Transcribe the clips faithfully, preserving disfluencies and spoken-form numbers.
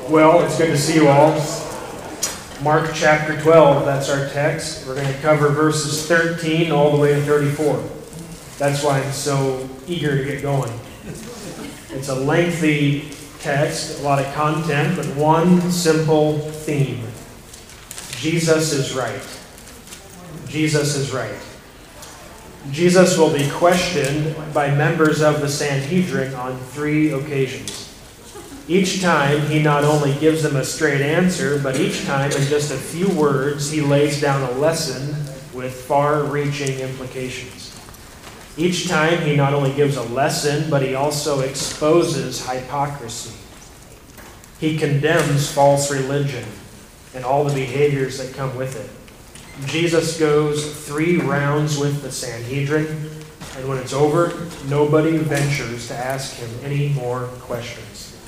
Well, it's good to see you all. Mark chapter twelve, that's our text. We're going to cover verses thirteen all the way to thirty-four. That's why I'm so eager to get going. It's a lengthy text, a lot of content, but one simple theme. Jesus is right. Jesus is right. Jesus will be questioned by members of the Sanhedrin on three occasions. Each time, he not only gives them a straight answer, but each time, in just a few words, he lays down a lesson with far-reaching implications. Each time, he not only gives a lesson, but he also exposes hypocrisy. He condemns false religion and all the behaviors that come with it. Jesus goes three rounds with the Sanhedrin, and when it's over, nobody ventures to ask him any more questions.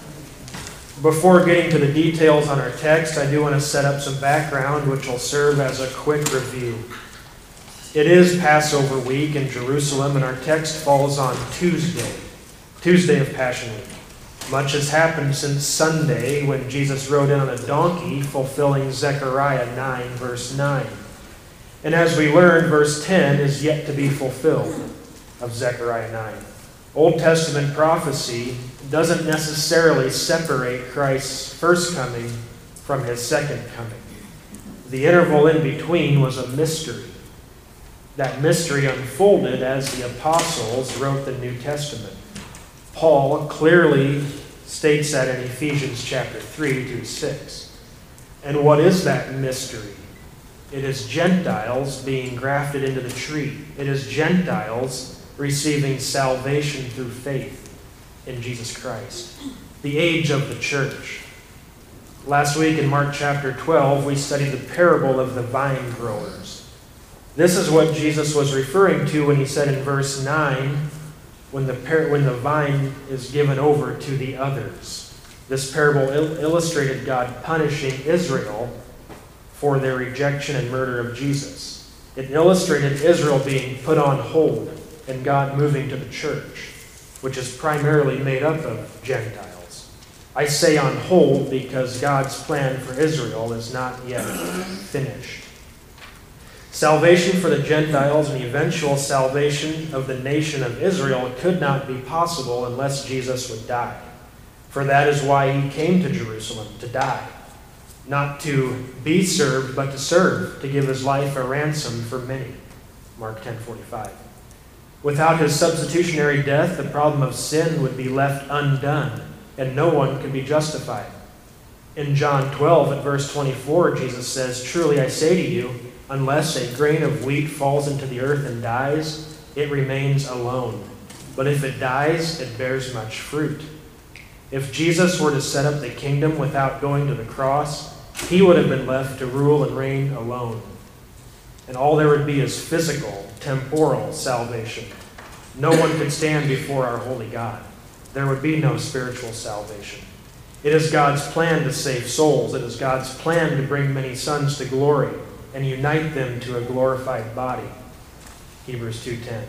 Before getting to the details on our text, I do want to set up some background which will serve as a quick review. It is Passover week in Jerusalem, and our text falls on Tuesday, Tuesday of Passion Week. Much has happened since Sunday when Jesus rode in on a donkey, fulfilling Zechariah nine, verse nine. And as we learn, verse ten is yet to be fulfilled of Zechariah nine. Old Testament prophecy doesn't necessarily separate Christ's first coming from his second coming. The interval in between was a mystery. That mystery unfolded as the apostles wrote the New Testament. Paul clearly states that in Ephesians chapter three through six. And what is that mystery? It is Gentiles being grafted into the tree. It is Gentiles receiving salvation through faith in Jesus Christ. The age of the church. Last week in Mark chapter twelve, we studied the parable of the vine growers. This is what Jesus was referring to when he said in verse nine, when the, par- when the vine is given over to the others. This parable il- illustrated God punishing Israel for their rejection and murder of Jesus. It illustrated Israel being put on hold and God moving to the church, which is primarily made up of Gentiles. I say on hold because God's plan for Israel is not yet finished. Salvation for the Gentiles and the eventual salvation of the nation of Israel could not be possible unless Jesus would die. For that is why he came to Jerusalem, to die. Not to be served, but to serve, to give his life a ransom for many. Mark ten forty-five. Without his substitutionary death, the problem of sin would be left undone, and no one could be justified. In John twelve, at verse twenty-four, Jesus says, "Truly I say to you, unless a grain of wheat falls into the earth and dies, it remains alone. But if it dies, it bears much fruit." If Jesus were to set up the kingdom without going to the cross, he would have been left to rule and reign alone. And all there would be is physical, temporal salvation. No one could stand before our holy God. There would be no spiritual salvation. It is God's plan to save souls. It is God's plan to bring many sons to glory and unite them to a glorified body. Hebrews two ten.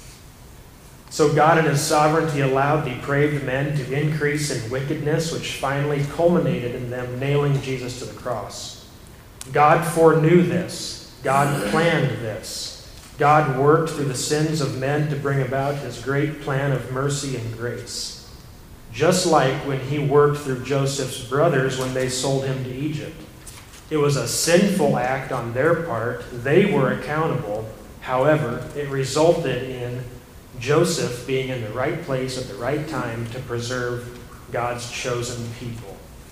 So God in his sovereignty allowed depraved men to increase in wickedness, which finally culminated in them nailing Jesus to the cross. God foreknew this. God planned this. God worked through the sins of men to bring about his great plan of mercy and grace. Just like when he worked through Joseph's brothers when they sold him to Egypt. It was a sinful act on their part. They were accountable. However, it resulted in Joseph being in the right place at the right time to preserve God's chosen people.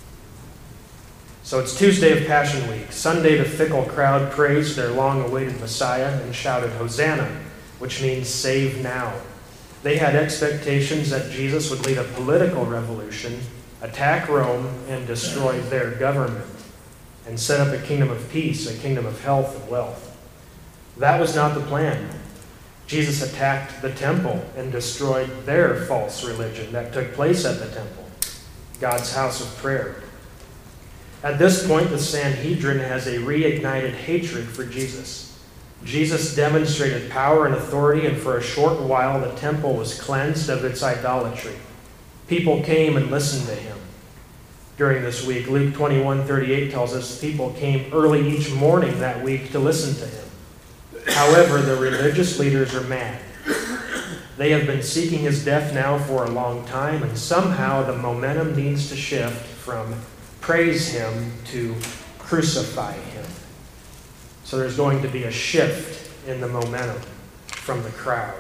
So it's Tuesday of Passion Week. Sunday, the fickle crowd praised their long-awaited Messiah and shouted, "Hosanna," which means save now. They had expectations that Jesus would lead a political revolution, attack Rome, and destroy their government, and set up a kingdom of peace, a kingdom of health and wealth. That was not the plan. Jesus attacked the temple and destroyed their false religion that took place at the temple, God's house of prayer. At this point, the Sanhedrin has a reignited hatred for Jesus. Jesus demonstrated power and authority, and for a short while the temple was cleansed of its idolatry. People came and listened to him. during this week. Luke twenty-one thirty-eight tells us people came early each morning that week to listen to him. However, the religious leaders are mad. They have been seeking his death now for a long time, and somehow the momentum needs to shift from praise him to crucify him. So there's going to be a shift in the momentum from the crowd.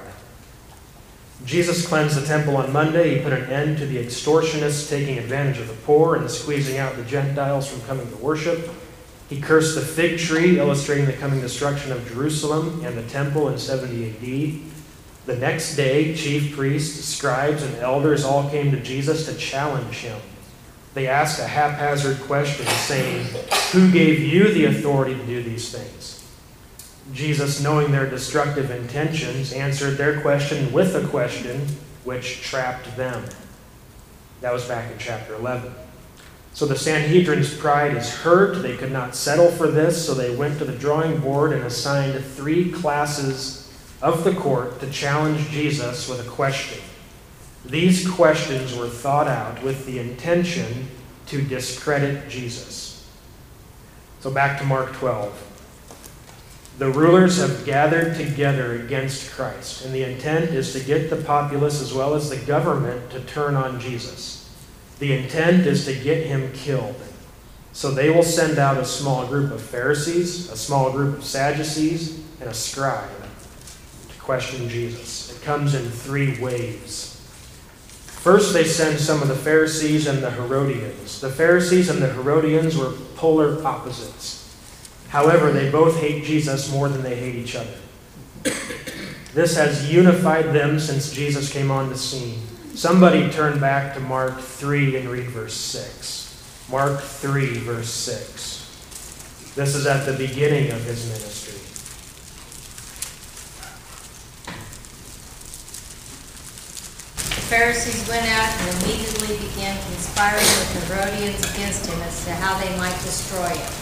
Jesus cleansed the temple on Monday. He put an end to the extortionists taking advantage of the poor and squeezing out the Gentiles from coming to worship. He cursed the fig tree, illustrating the coming destruction of Jerusalem and the temple in seventy A D. The next day, chief priests, scribes, and elders all came to Jesus to challenge him. They asked a haphazard question, saying, "Who gave you the authority to do these things?" Jesus, knowing their destructive intentions, answered their question with a question which trapped them. That was back in chapter eleven. So the Sanhedrin's pride is hurt. They could not settle for this, so they went to the drawing board and assigned three classes of the court to challenge Jesus with a question. These questions were thought out with the intention to discredit Jesus. So back to Mark twelve. The rulers have gathered together against Christ, and the intent is to get the populace as well as the government to turn on Jesus. The intent is to get him killed. So they will send out a small group of Pharisees, a small group of Sadducees, and a scribe to question Jesus. It comes in three waves. First, they send some of the Pharisees and the Herodians. The Pharisees and the Herodians were polar opposites. However, they both hate Jesus more than they hate each other. This has unified them since Jesus came on the scene. Somebody turn back to Mark three and read verse six. Mark three, verse six. This is at the beginning of his ministry. The Pharisees went out and immediately began conspiring with the Herodians against him as to how they might destroy him.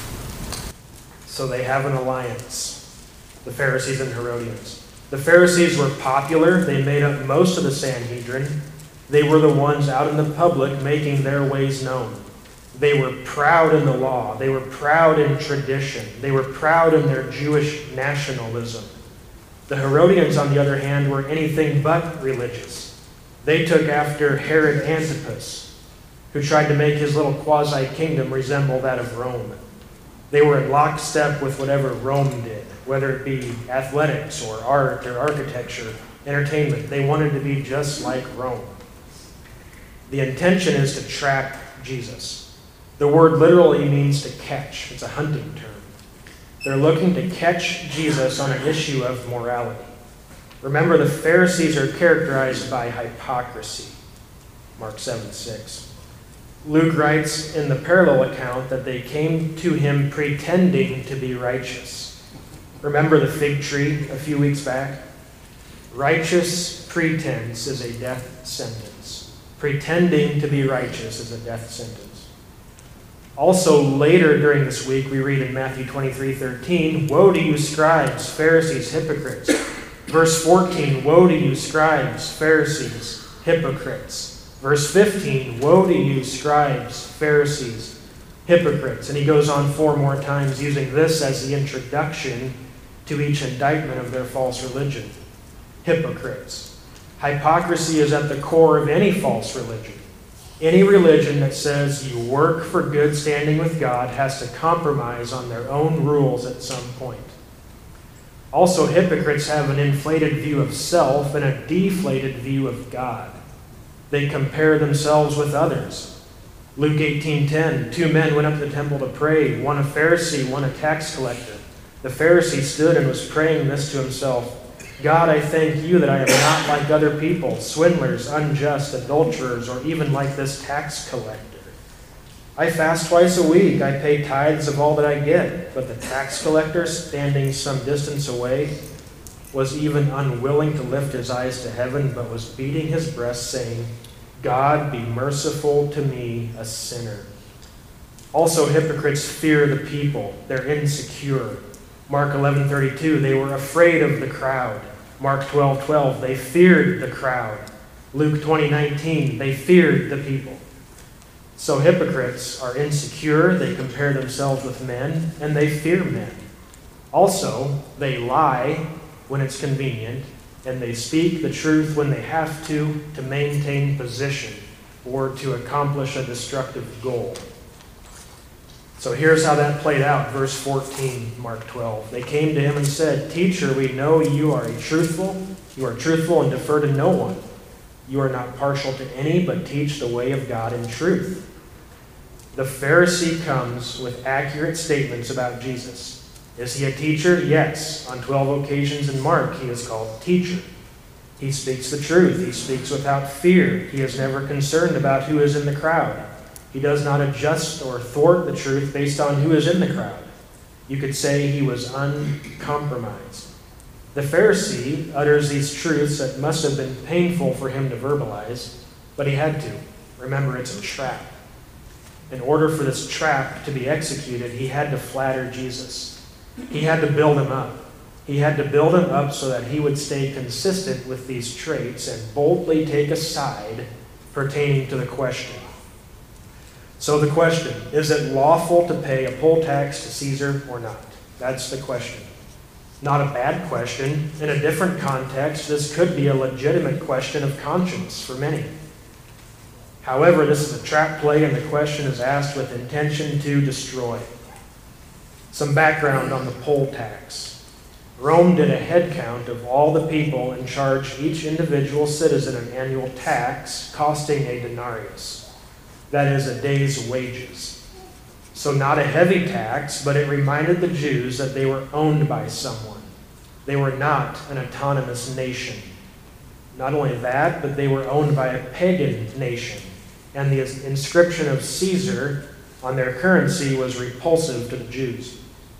So they have an alliance, the Pharisees and Herodians. The Pharisees were popular. They made up most of the Sanhedrin. They were the ones out in the public making their ways known. They were proud in the law. They were proud in tradition. They were proud in their Jewish nationalism. The Herodians, on the other hand, were anything but religious. They took after Herod Antipas, who tried to make his little quasi-kingdom resemble that of Rome. They were in lockstep with whatever Rome did, whether it be athletics or art or architecture, entertainment. They wanted to be just like Rome. The intention is to trap Jesus. The word literally means to catch. It's a hunting term. They're looking to catch Jesus on an issue of morality. Remember, the Pharisees are characterized by hypocrisy. Mark seven six. Luke writes in the parallel account that they came to him pretending to be righteous. Remember the fig tree a few weeks back? Righteous pretense is a death sentence. Pretending to be righteous is a death sentence. Also, later during this week, we read in Matthew twenty-three thirteen, "Woe to you, scribes, Pharisees, hypocrites." Verse fourteen, "Woe to you, scribes, Pharisees, hypocrites." Verse fifteen, "Woe to you, scribes, Pharisees, hypocrites." And he goes on four more times using this as the introduction to each indictment of their false religion. Hypocrites. Hypocrisy is at the core of any false religion. Any religion that says you work for good standing with God has to compromise on their own rules at some point. Also, hypocrites have an inflated view of self and a deflated view of God. They compare themselves with others. Luke eighteen ten, two men went up to the temple to pray, one a Pharisee, one a tax collector. The Pharisee stood and was praying this to himself, "God, I thank you that I am not like other people, swindlers, unjust, adulterers, or even like this tax collector. I fast twice a week, I pay tithes of all that I get." But the tax collector, standing some distance away, was even unwilling to lift his eyes to heaven, but was beating his breast, saying, "God, be merciful to me, a sinner." Also, hypocrites fear the people. They're insecure. Mark eleven thirty-two, they were afraid of the crowd. Mark twelve twelve, they feared the crowd. Luke twenty nineteen, they feared the people. So hypocrites are insecure, they compare themselves with men, and they fear men. Also, they lie when it's convenient, and they speak the truth when they have to, to maintain position or to accomplish a destructive goal. So here's how that played out. Verse fourteen, Mark twelve. They came to him and said, "Teacher, we know you are a truthful. You are truthful and defer to no one. You are not partial to any, but teach the way of God in truth." The Pharisee comes with accurate statements about Jesus. Is he a teacher? Yes. On twelve occasions in Mark, he is called teacher. He speaks the truth. He speaks without fear. He is never concerned about who is in the crowd. He does not adjust or thwart the truth based on who is in the crowd. You could say he was uncompromised. The Pharisee utters these truths that must have been painful for him to verbalize, but he had to. Remember, it's a trap. In order for this trap to be executed, he had to flatter Jesus. He had to build him up. He had to build him up so that he would stay consistent with these traits and boldly take a side pertaining to the question. So the question, is it lawful to pay a poll tax to Caesar or not? That's the question. Not a bad question. In a different context, this could be a legitimate question of conscience for many. However, this is a trap play, and the question is asked with intention to destroy. Some background on the poll tax. Rome did a head count of all the people and charged each individual citizen an annual tax costing a denarius. That is a day's wages. So not a heavy tax, but it reminded the Jews that they were owned by someone. They were not an autonomous nation. Not only that, but they were owned by a pagan nation. And the inscription of Caesar on their currency was repulsive to the Jews.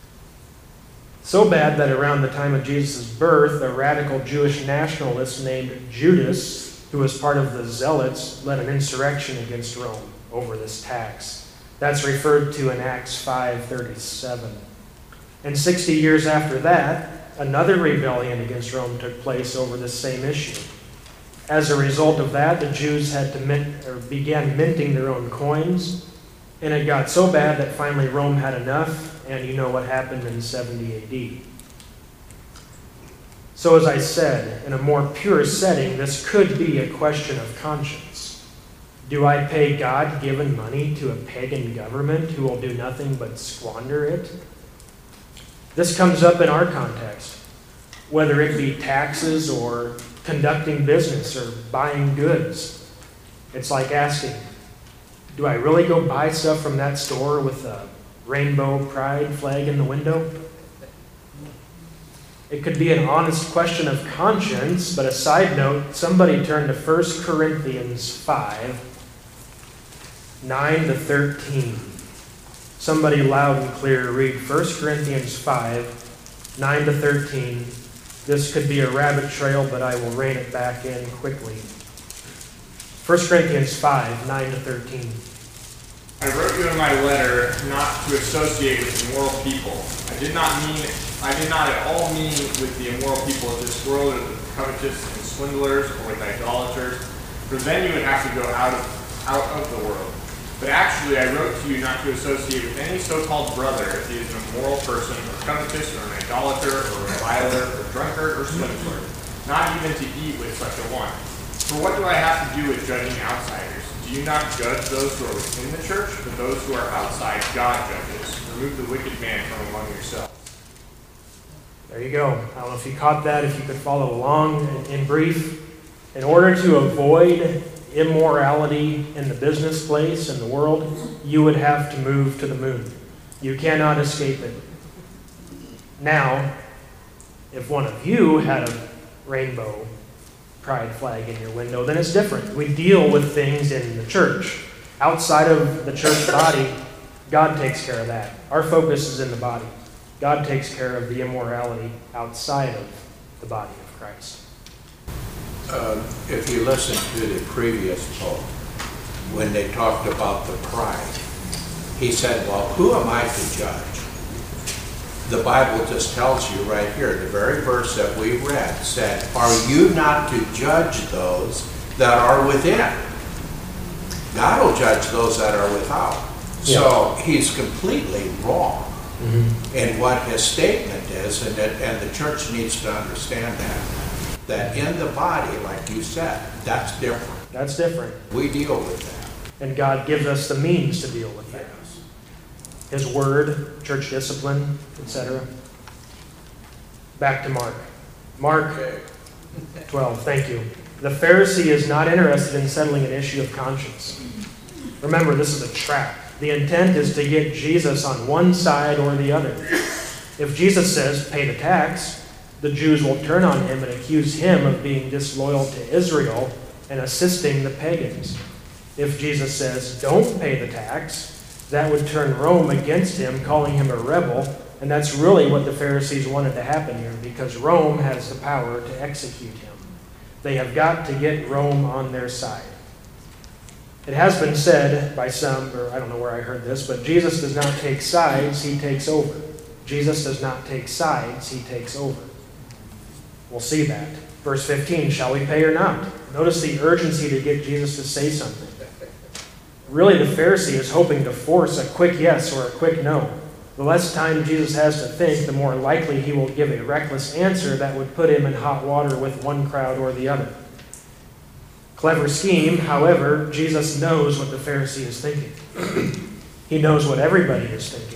So bad that around the time of Jesus' birth, a radical Jewish nationalist named Judas, who was part of the Zealots, led an insurrection against Rome over this tax. That's referred to in Acts five thirty-seven. And sixty years after that, another rebellion against Rome took place over this same issue. As a result of that, the Jews had to mint, or began minting their own coins, and it got so bad that finally Rome had enough, and you know what happened in seventy A D. So as I said, in a more pure setting, this could be a question of conscience. Do I pay God-given money to a pagan government who will do nothing but squander it? This comes up in our context, whether it be taxes or conducting business or buying goods. It's like asking, do I really go buy stuff from that store with a rainbow pride flag in the window? It could be an honest question of conscience, but a side note, somebody turn to First Corinthians five, nine to thirteen. Somebody loud and clear read First Corinthians five, nine to thirteen. This could be a rabbit trail, but I will rein it back in quickly. First Corinthians five, nine to thirteen. I wrote you in my letter not to associate with immoral people. I did not mean, I did not at all mean with the immoral people of this world, or with covetous and swindlers, or with idolaters, for then you would have to go out of, out of the world. But actually, I wrote to you not to associate with any so-called brother if he is an immoral person, or covetous, or an idolater, or a reviler, or drunkard, or swindler, not even to eat with such a one. For what do I have to do with judging outsiders? Do you not judge those who are within the church, but those who are outside God judges? Remove the wicked man from among yourselves. There you go. I don't know if you caught that, if you could follow along. In, in brief, in order to avoid immorality in the business place, in the world, you would have to move to the moon. You cannot escape it. Now, if one of you had a rainbow pride flag in your window, then it's different. We deal with things in the church. Outside of the church body, God takes care of that. Our focus is in the body. God takes care of the immorality outside of the body of Christ. Uh, if you listen to the previous poll, when they talked about the pride, he said, well, who am I to judge? The Bible just tells you right here, the very verse that we read said, are you not to judge those that are within? God will judge those that are without. So he's completely wrong Mm-hmm. in what his statement is, and that, and the church needs to understand that. That in the body, like you said, that's different. That's different. We deal with that. And God gives us the means to deal with that. Yes. His word, church discipline, et cetera. Back to Mark. Mark Okay. twelve, thank you. The Pharisee is not interested in settling an issue of conscience. Remember, this is a trap. The intent is to get Jesus on one side or the other. If Jesus says, pay the tax, the Jews will turn on him and accuse him of being disloyal to Israel and assisting the pagans. If Jesus says, don't pay the tax, that would turn Rome against him, calling him a rebel, and that's really what the Pharisees wanted to happen here, because Rome has the power to execute him. They have got to get Rome on their side. It has been said by some, or I don't know where I heard this, but Jesus does not take sides, he takes over. Jesus does not take sides, he takes over. We'll see that. Verse fifteen, shall we pay or not? Notice the urgency to get Jesus to say something. Really, the Pharisee is hoping to force a quick yes or a quick no. The less time Jesus has to think, the more likely he will give a reckless answer that would put him in hot water with one crowd or the other. Clever scheme, however, Jesus knows what the Pharisee is thinking. He knows what everybody is thinking.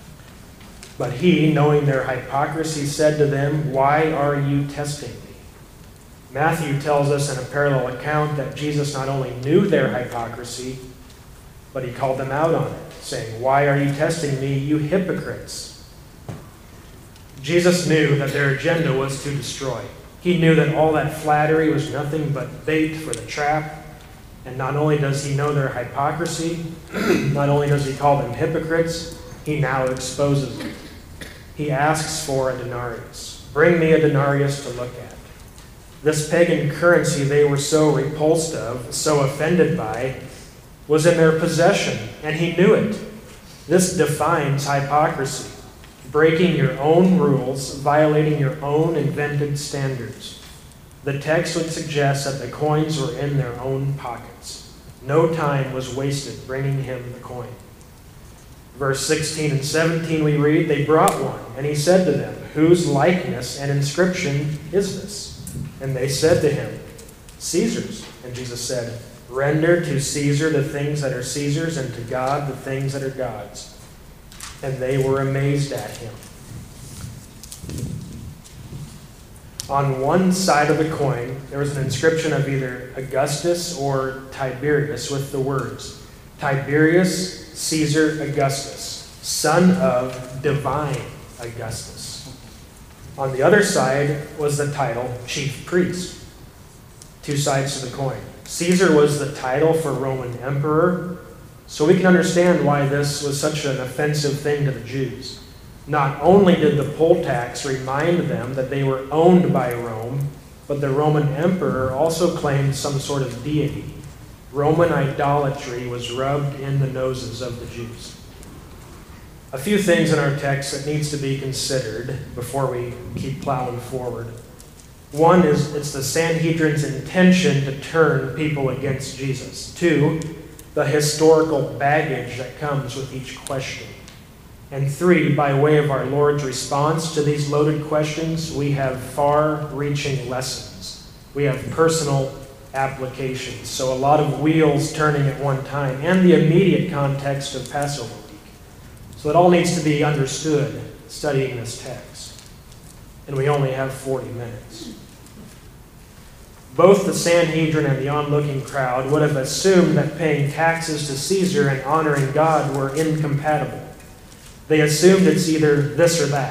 But he, knowing their hypocrisy, said to them, why are you testing me? Matthew tells us in a parallel account that Jesus not only knew their hypocrisy, but he called them out on it, saying, why are you testing me, you hypocrites? Jesus knew that their agenda was to destroy. He knew that all that flattery was nothing but bait for the trap. And not only does he know their hypocrisy, not only does he call them hypocrites, he now exposes them. He asks for a denarius. Bring me a denarius to look at. This pagan currency they were so repulsed of, so offended by, was in their possession, and he knew it. This defines hypocrisy. Breaking your own rules, violating your own invented standards. The text would suggest that the coins were in their own pockets. No time was wasted bringing him the coin. Verse sixteen and seventeen we read, they brought one, and he said to them, whose likeness and inscription is this? And they said to him, Caesar's. And Jesus said, render to Caesar the things that are Caesar's, and to God the things that are God's. And they were amazed at him. On one side of the coin, there was an inscription of either Augustus or Tiberius with the words, Tiberius Caesar Augustus, son of divine Augustus. On the other side was the title chief priest. Two sides to the coin. Caesar was the title for Roman emperor, so we can understand why this was such an offensive thing to the Jews. Not only did the poll tax remind them that they were owned by Rome, but the Roman emperor also claimed some sort of deity. Roman idolatry was rubbed in the noses of the Jews. A few things in our text that needs to be considered before we keep plowing forward. One is it's the Sanhedrin's intention to turn people against Jesus. Two, the historical baggage that comes with each question. And three, by way of our Lord's response to these loaded questions, we have far-reaching lessons. We have personal applications. So a lot of wheels turning at one time, and the immediate context of Passover week. So it all needs to be understood studying this text. And we only have forty minutes. Both the Sanhedrin and the onlooking crowd would have assumed that paying taxes to Caesar and honoring God were incompatible. They assumed it's either this or that.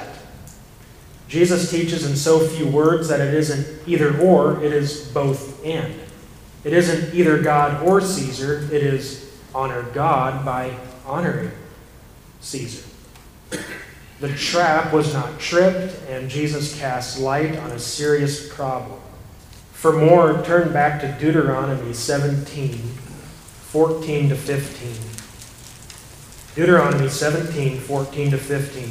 Jesus teaches in so few words that it isn't either or, it is both and. It isn't either God or Caesar, it is honor God by honoring Caesar. The trap was not tripped, and Jesus cast light on a serious problem. For more, turn back to Deuteronomy seventeen, fourteen to fifteen. Deuteronomy seventeen, fourteen to fifteen.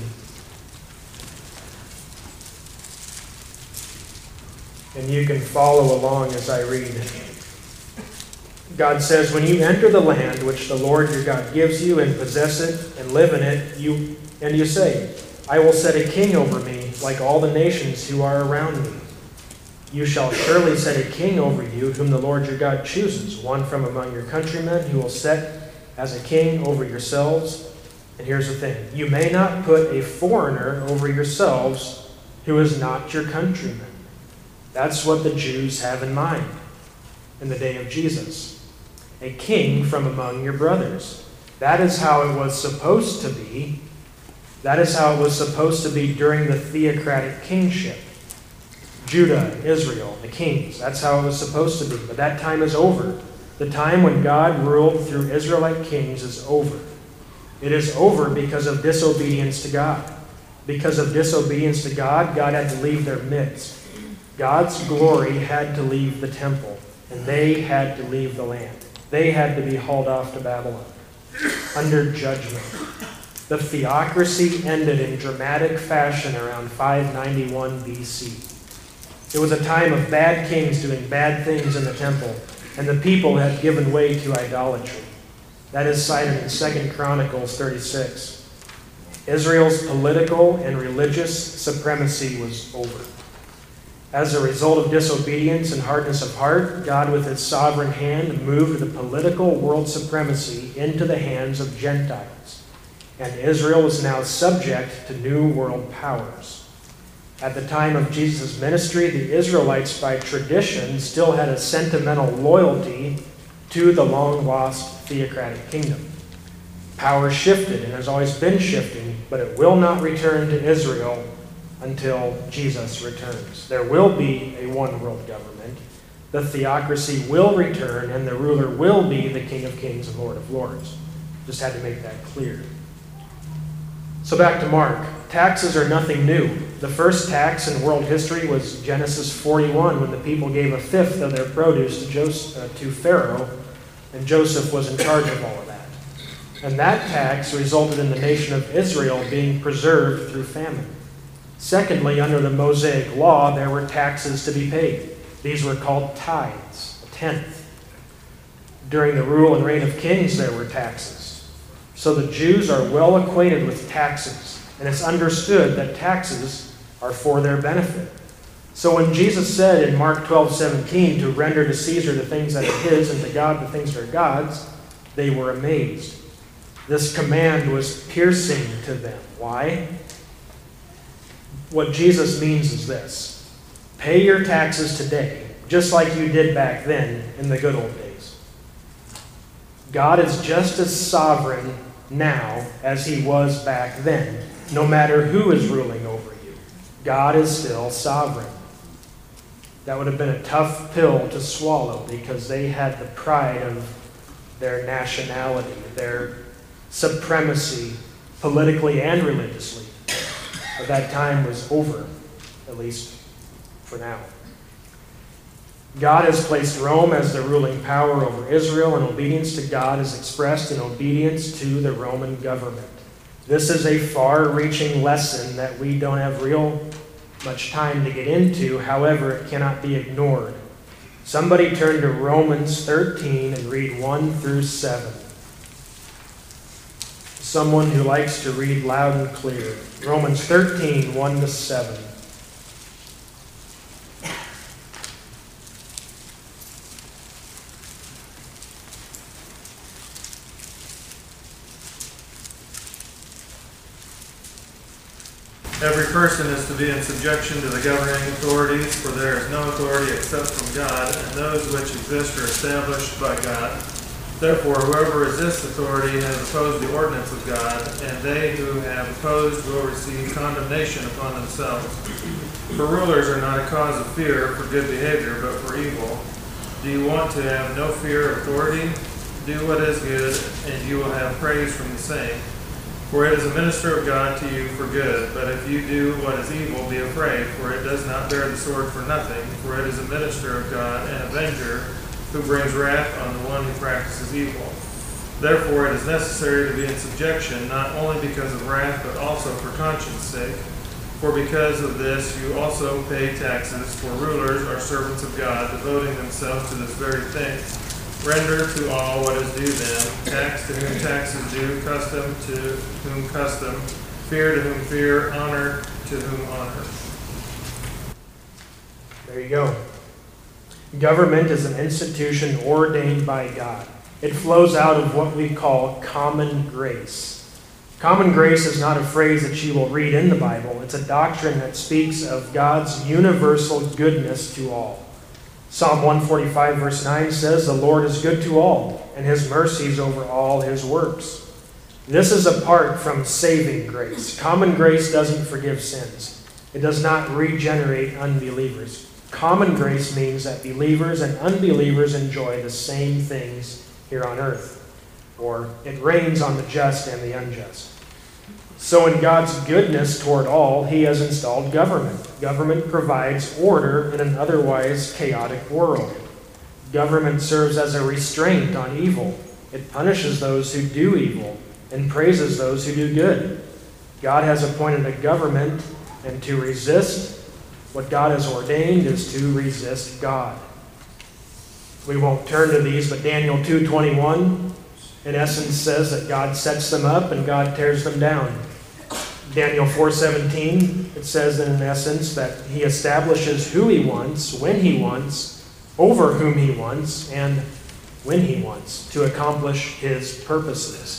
And you can follow along as I read. God says, when you enter the land which the Lord your God gives you and possess it and live in it, you and you say, I will set a king over me like all the nations who are around me. You shall surely set a king over you whom the Lord your God chooses, one from among your countrymen who will set as a king over yourselves. And here's the thing, you may not put a foreigner over yourselves who is not your countryman. That's what the Jews have in mind in the day of Jesus. A king from among your brothers. That is how it was supposed to be. That is how it was supposed to be during the theocratic kingship. Judah, Israel, the kings. That's how it was supposed to be. But that time is over. The time when God ruled through Israelite kings is over. It is over because of disobedience to God. Because of disobedience to God, God had to leave their midst. God's glory had to leave the temple, and they had to leave the land. They had to be hauled off to Babylon under judgment. The theocracy ended in dramatic fashion around five ninety-one B C. It was a time of bad kings doing bad things in the temple, and the people had given way to idolatry. That is cited in Second Chronicles thirty-six. Israel's political and religious supremacy was over. As a result of disobedience and hardness of heart, God with his sovereign hand moved the political world supremacy into the hands of Gentiles, and Israel was now subject to new world powers. At the time of Jesus' ministry, the Israelites, by tradition, still had a sentimental loyalty to the long-lost theocratic kingdom. Power shifted and has always been shifting, but it will not return to Israel until Jesus returns. There will be a one-world government. The theocracy will return, and the ruler will be the King of Kings and Lord of Lords. Just had to make that clear. So back to Mark. Taxes are nothing new. The first tax in world history was Genesis forty-one, when the people gave a fifth of their produce to, Joseph, uh, to Pharaoh, and Joseph was in charge of all of that. And that tax resulted in the nation of Israel being preserved through famine. Secondly, under the Mosaic law, there were taxes to be paid. These were called tithes, a tenth. During the rule and reign of kings, there were taxes. So the Jews are well acquainted with taxes, and it's understood that taxes are for their benefit. So when Jesus said in Mark twelve seventeen to render to Caesar the things that are his and to God the things that are God's, they were amazed. This command was piercing to them. Why? What Jesus means is this: pay your taxes today, just like you did back then in the good old days. God is just as sovereign now as he was back then, no matter who is ruling over you. God is still sovereign. That would have been a tough pill to swallow, because they had the pride of their nationality, their supremacy, politically and religiously. But that time was over, at least for now. God has placed Rome as the ruling power over Israel, and obedience to God is expressed in obedience to the Roman government. This is a far-reaching lesson that we don't have real much time to get into. However, it cannot be ignored. Somebody turn to Romans thirteen and read one through seven. Someone who likes to read loud and clear. Romans thirteen, one to seven. Every person is to be in subjection to the governing authorities, for there is no authority except from God, and those which exist are established by God. Therefore, whoever resists authority has opposed the ordinance of God, and they who have opposed will receive condemnation upon themselves. For rulers are not a cause of fear for good behavior, but for evil. Do you want to have no fear of authority? Do what is good, and you will have praise from the same. For it is a minister of God to you for good. But if you do what is evil, be afraid, for it does not bear the sword for nothing. For it is a minister of God, an avenger, who brings wrath on the one who practices evil. Therefore it is necessary to be in subjection, not only because of wrath, but also for conscience sake. For because of this you also pay taxes, for rulers are servants of God, devoting themselves to this very thing. Render to all what is due them, tax to whom tax is due, custom to whom custom, fear to whom fear, honor to whom honor. There you go. Government is an institution ordained by God. It flows out of what we call common grace. Common grace is not a phrase that you will read in the Bible. It's a doctrine that speaks of God's universal goodness to all. Psalm one forty-five verse nine says, "The Lord is good to all, and his mercies over all his works." This is apart from saving grace. Common grace doesn't forgive sins. It does not regenerate unbelievers. Common grace means that believers and unbelievers enjoy the same things here on earth, or it rains on the just and the unjust. So in God's goodness toward all, he has installed government. Government provides order in an otherwise chaotic world. Government serves as a restraint on evil. It punishes those who do evil and praises those who do good. God has appointed a government, and to resist what God has ordained is to resist God. We won't turn to these, but Daniel two twenty-one in essence says that God sets them up and God tears them down. Daniel four seventeen, it says in essence that he establishes who he wants, when he wants, over whom he wants, and when he wants to accomplish his purposes.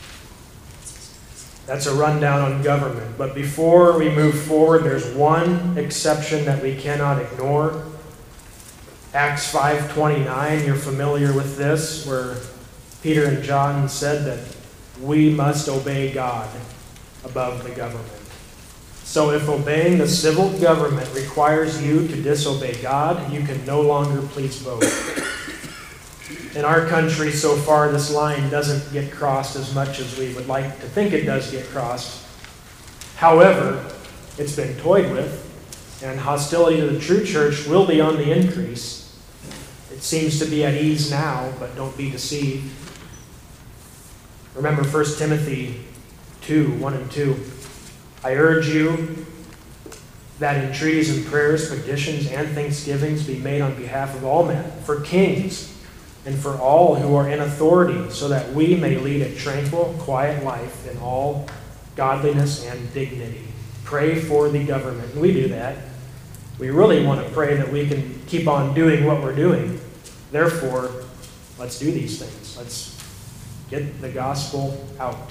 That's a rundown on government. But before we move forward, there's one exception that we cannot ignore. Acts five twenty-nine, you're familiar with this, where Peter and John said that we must obey God above the government. So if obeying the civil government requires you to disobey God, you can no longer please both. In our country so far, this line doesn't get crossed as much as we would like to think it does get crossed. However, it's been toyed with, and hostility to the true church will be on the increase. It seems to be at ease now, but don't be deceived. Remember First Timothy two, one and two. I urge you that entreaties and prayers, petitions, and thanksgivings be made on behalf of all men, for kings, and for all who are in authority, so that we may lead a tranquil, quiet life in all godliness and dignity. Pray for the government. And we do that. We really want to pray that we can keep on doing what we're doing. Therefore, let's do these things. Let's get the gospel out.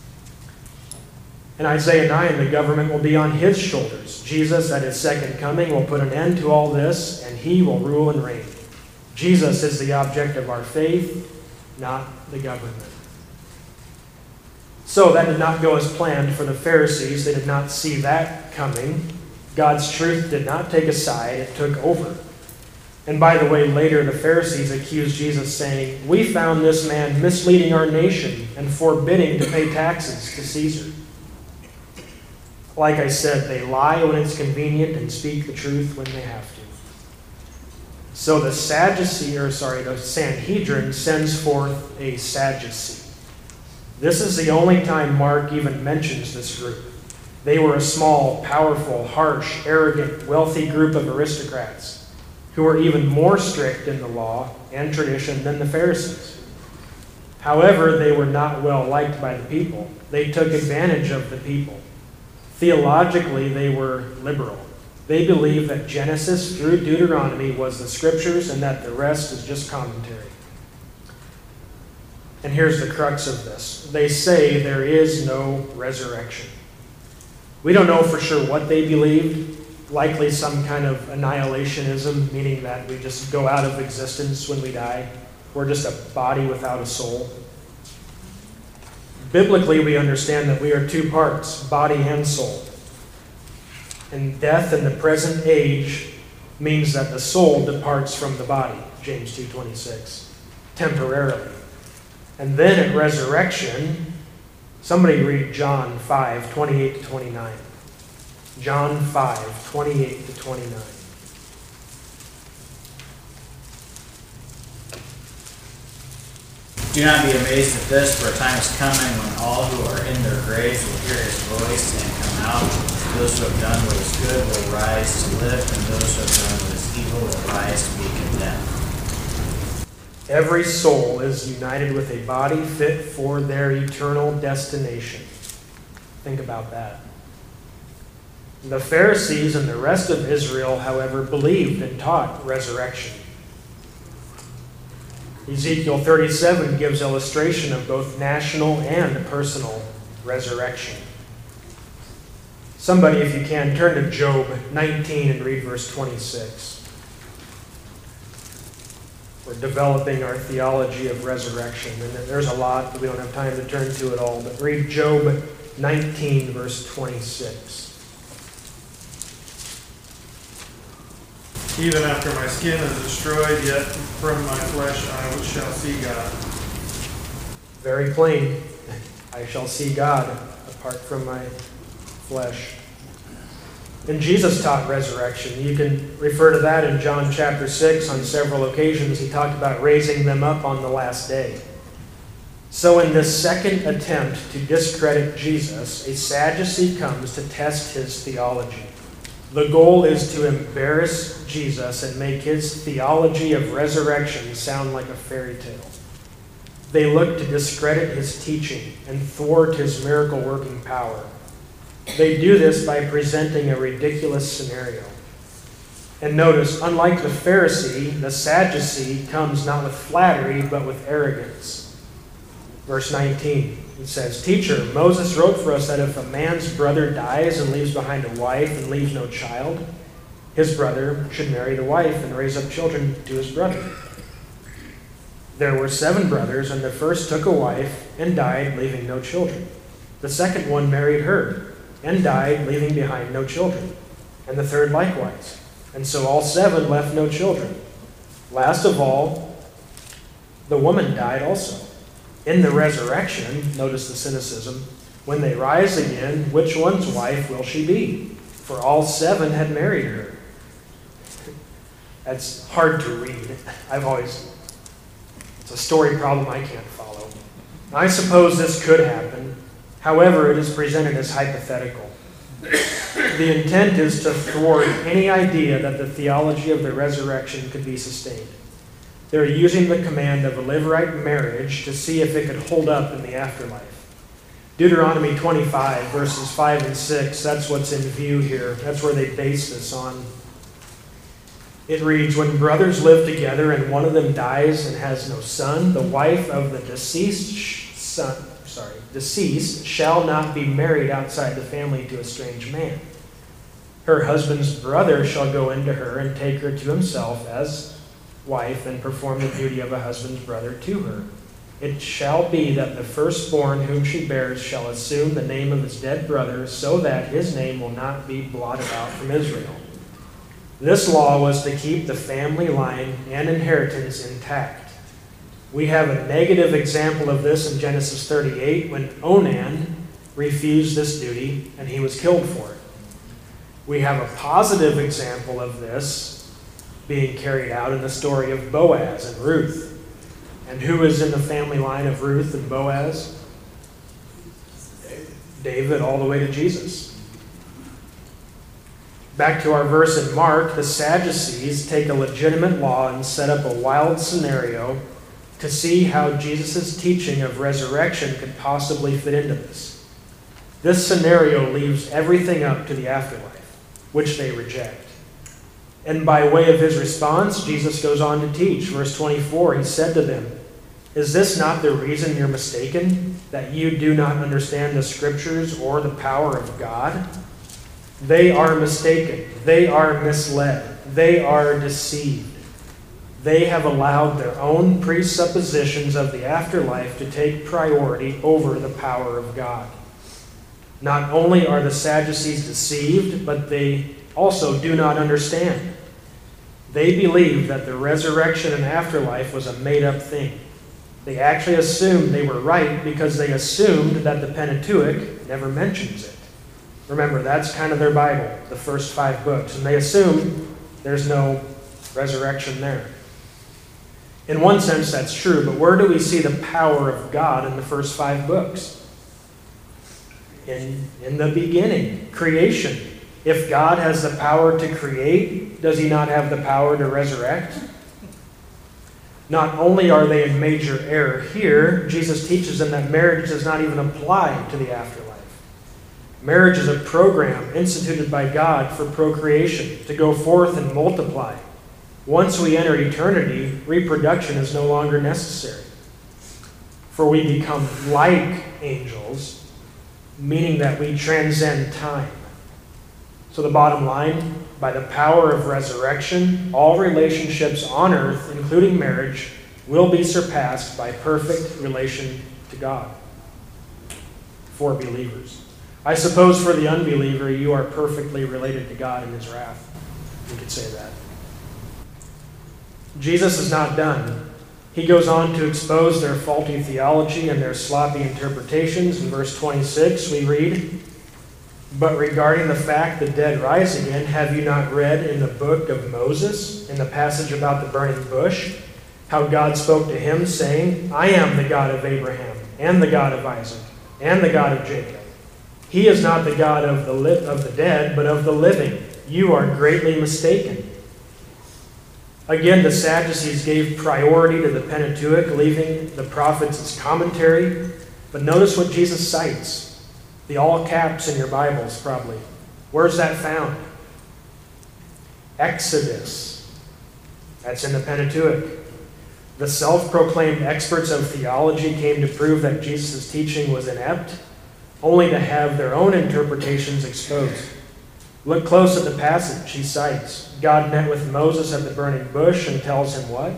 In Isaiah nine, the government will be on his shoulders. Jesus, at his second coming, will put an end to all this, and he will rule and reign. Jesus is the object of our faith, not the government. So that did not go as planned for the Pharisees. They did not see that coming. God's truth did not take a side, it took over. And by the way, later the Pharisees accused Jesus, saying, "We found this man misleading our nation and forbidding to pay taxes to Caesar." Like I said, they lie when it's convenient and speak the truth when they have to. So the Sadducee, or sorry, the Sanhedrin sends forth a Sadducee. This is the only time Mark even mentions this group. They were a small, powerful, harsh, arrogant, wealthy group of aristocrats who were even more strict in the law and tradition than the Pharisees. However, they were not well liked by the people. They took advantage of the people. Theologically, they were liberal. They believed that Genesis through Deuteronomy was the scriptures and that the rest is just commentary. And here's the crux of this. They say there is no resurrection. We don't know for sure what they believed. Likely some kind of annihilationism, meaning that we just go out of existence when we die. We're just a body without a soul. Biblically, we understand that we are two parts, body and soul. And death in the present age means that the soul departs from the body, James two twenty-six, temporarily. And then at resurrection, somebody read John five, twenty-eight to twenty-nine. John five, twenty-eight to twenty-nine. Do not be amazed at this, for a time is coming when all who are in their graves will hear his voice and come out. Those who have done what is good will rise to live, and those who have done what is evil will rise to be condemned. Every soul is united with a body fit for their eternal destination. Think about that. The Pharisees and the rest of Israel, however, believed and taught resurrection. Ezekiel thirty-seven gives illustration of both national and personal resurrection. Somebody, if you can, turn to Job nineteen and read verse twenty-six. We're developing our theology of resurrection, and there's a lot, but we don't have time to turn to it all. But read Job nineteen, verse twenty-six. Even after my skin is destroyed, yet from my flesh I shall see God. Very plain. I shall see God apart from my flesh. And Jesus taught resurrection. You can refer to that in John chapter six. On several occasions, he talked about raising them up on the last day. So in this second attempt to discredit Jesus, a Sadducee comes to test his theology. The goal is to embarrass Jesus and make his theology of resurrection sound like a fairy tale. They look to discredit his teaching and thwart his miracle-working power. They do this by presenting a ridiculous scenario. And notice, unlike the Pharisee, the Sadducee comes not with flattery, but with arrogance. Verse nineteen, it says, Teacher, Moses wrote for us that if a man's brother dies and leaves behind a wife and leaves no child, his brother should marry the wife and raise up children to his brother. There were seven brothers, and the first took a wife and died, leaving no children. The second one married her and died, leaving behind no children. And the third likewise. And so all seven left no children. Last of all, the woman died also. In the resurrection, notice the cynicism, when they rise again, which one's wife will she be? For all seven had married her. That's hard to read. I've always, it's a story problem I can't follow. I suppose this could happen. However, it is presented as hypothetical. The intent is to thwart any idea that the theology of the resurrection could be sustained. They're using the command of a Levirate marriage to see if it could hold up in the afterlife. Deuteronomy twenty-five, verses five and six, that's what's in view here. That's where they base this on. It reads, When brothers live together and one of them dies and has no son, the wife of the deceased son, sorry, deceased shall not be married outside the family to a strange man. Her husband's brother shall go into her and take her to himself as wife and perform the duty of a husband's brother to her. It shall be that the firstborn whom she bears shall assume the name of his dead brother, so that his name will not be blotted out from Israel. This law was to keep the family line and inheritance intact. We have a negative example of this in Genesis thirty-eight, when Onan refused this duty and he was killed for it. We have a positive example of this being carried out in the story of Boaz and Ruth. And who is in the family line of Ruth and Boaz? David, all the way to Jesus. Back to our verse in Mark, the Sadducees take a legitimate law and set up a wild scenario to see how Jesus' teaching of resurrection could possibly fit into this. This scenario leaves everything up to the afterlife, which they reject. And by way of his response, Jesus goes on to teach. Verse twenty-four, he said to them, Is this not the reason you're mistaken, that you do not understand the Scriptures or the power of God? They are mistaken. They are misled. They are deceived. They have allowed their own presuppositions of the afterlife to take priority over the power of God. Not only are the Sadducees deceived, but they also do not understand. They believe that the resurrection and afterlife was a made-up thing. They actually assumed they were right because they assumed that the Pentateuch never mentions it. Remember, that's kind of their Bible, the first five books, and they assume there's no resurrection there. In one sense, that's true, but where do we see the power of God in the first five books? In, in the beginning, creation. If God has the power to create, does he not have the power to resurrect? Not only are they in major error here, Jesus teaches them that marriage does not even apply to the afterlife. Marriage is a program instituted by God for procreation, to go forth and multiply. Once we enter eternity, reproduction is no longer necessary. For we become like angels, meaning that we transcend time. So the bottom line, by the power of resurrection, all relationships on earth, including marriage, will be surpassed by perfect relation to God for believers. I suppose for the unbeliever, you are perfectly related to God in his wrath. We could say that. Jesus is not done. He goes on to expose their faulty theology and their sloppy interpretations. In verse twenty-six, we read, "But regarding the fact the dead rise again, have you not read in the book of Moses, in the passage about the burning bush, how God spoke to him, saying, I am the God of Abraham, and the God of Isaac, and the God of Jacob. He is not the God of the, li- of the dead, but of the living. You are greatly mistaken." Again, the Sadducees gave priority to the Pentateuch, leaving the prophets as commentary. But notice what Jesus cites. The all caps in your Bibles, probably. Where's that found? Exodus. That's in the Pentateuch. The self-proclaimed experts of theology came to prove that Jesus' teaching was inept, only to have their own interpretations exposed. Look close at the passage he cites. God met with Moses at the burning bush and tells him what?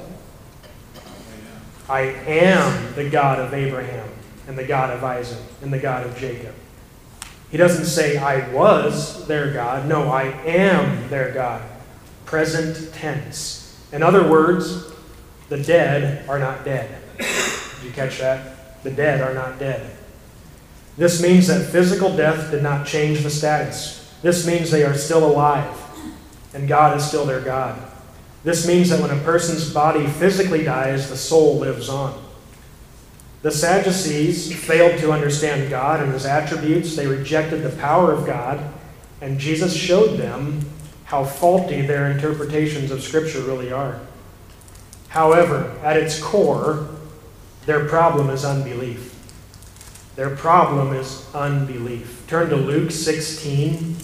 I am the God of Abraham, and the God of Isaac, and the God of Jacob. He doesn't say, I was their God. No, I am their God. Present tense. In other words, the dead are not dead. Did you catch that? The dead are not dead. This means that physical death did not change the status. This means they are still alive, and God is still their God. This means that when a person's body physically dies, the soul lives on. The Sadducees failed to understand God and his attributes. They rejected the power of God, and Jesus showed them how faulty their interpretations of Scripture really are. However, at its core, their problem is unbelief. Their problem is unbelief. Turn to Luke sixteen.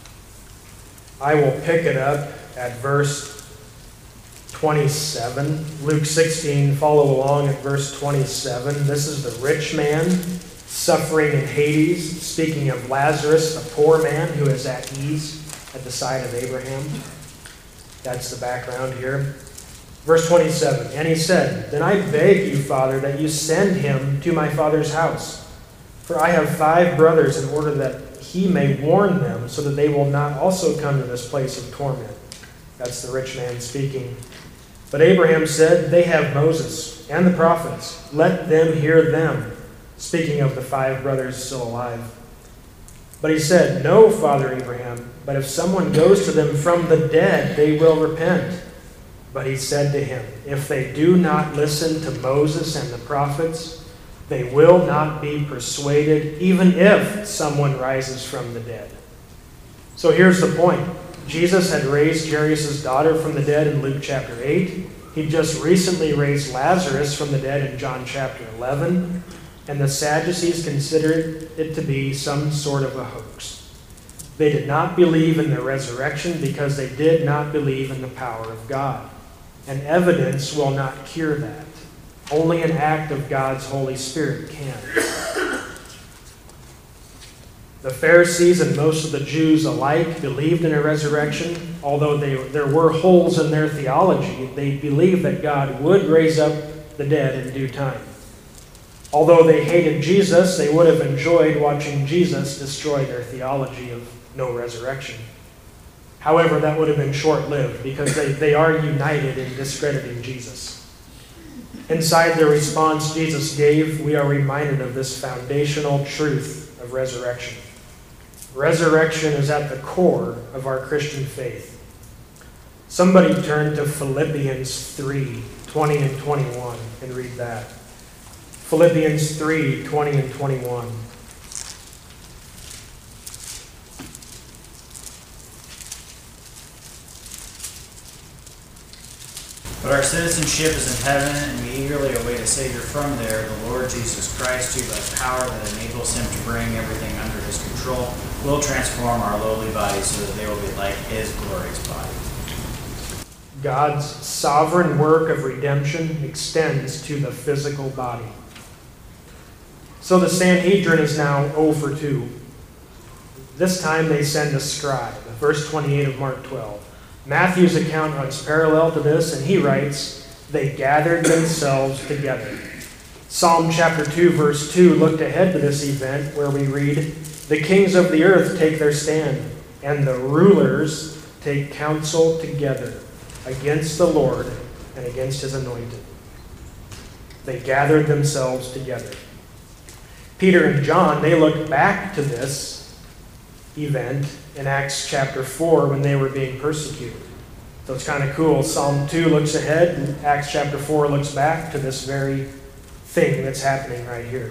I will pick it up at verse twenty-seven. Luke sixteen, follow along at verse twenty-seven. This is the rich man suffering in Hades, speaking of Lazarus, the poor man who is at ease at the side of Abraham. That's the background here. Verse twenty-seven, and he said, Then I beg you, Father, that you send him to my father's house. For I have five brothers, in order that he may warn them, so that they will not also come to this place of torment. That's the rich man speaking. But Abraham said, They have Moses and the prophets. Let them hear them. Speaking of the five brothers still alive. But he said, No, Father Abraham, but if someone goes to them from the dead, they will repent. But he said to him, If they do not listen to Moses and the prophets, they will not be persuaded, even if someone rises from the dead. So here's the point. Jesus had raised Jairus' daughter from the dead in Luke chapter eight. He just recently raised Lazarus from the dead in John chapter eleven. And the Sadducees considered it to be some sort of a hoax. They did not believe in the resurrection because they did not believe in the power of God. And evidence will not cure that. Only an act of God's Holy Spirit can. The Pharisees and most of the Jews alike believed in a resurrection. Although they, there were holes in their theology, they believed that God would raise up the dead in due time. Although they hated Jesus, they would have enjoyed watching Jesus destroy their theology of no resurrection. However, that would have been short-lived because they, they are united in discrediting Jesus. Inside the response Jesus gave, we are reminded of this foundational truth of resurrection. Resurrection is at the core of our Christian faith. Somebody turn to Philippians three, twenty and twenty-one and read that. Philippians three, twenty and twenty-one. But our citizenship is in heaven, and we eagerly await a Savior from there, the Lord Jesus Christ, who by the power that enables him to bring everything under his control will transform our lowly bodies so that they will be like his glorious body. God's sovereign work of redemption extends to the physical body. So the Sanhedrin is now oh for two. This time they send a scribe. Verse twenty-eight of Mark twelve. Matthew's account runs parallel to this, and he writes, they gathered themselves together. Psalm chapter two, verse two looked ahead to this event where we read, the kings of the earth take their stand, and the rulers take counsel together against the Lord and against his anointed. They gathered themselves together. Peter and John, they look back to this event in Acts chapter four when they were being persecuted. So it's kind of cool. Psalm two looks ahead, and Acts chapter four looks back to this very thing that's happening right here.